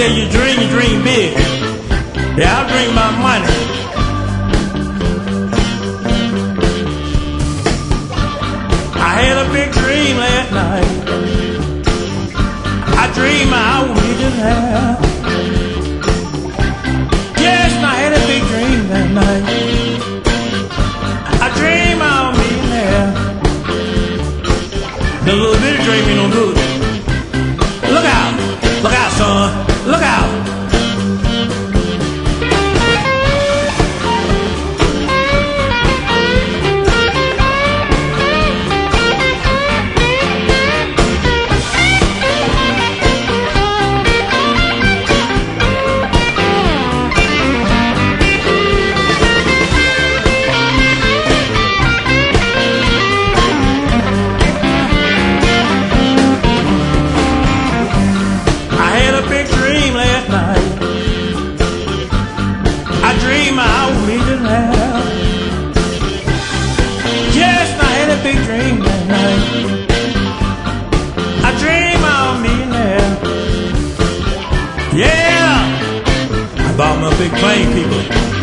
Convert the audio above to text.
say you dream big. Yeah, I dream about money. I had a big dream last night. I dreamed I was a millionaire. Yes, I had a big dream that night. I dreamed I was a millionaire. The little bit of dream ain't no good. Look out, son. Look out. Yes, I had a big dream that night. I dreamed I was a millionaire. Yeah, I bought my big plane, people.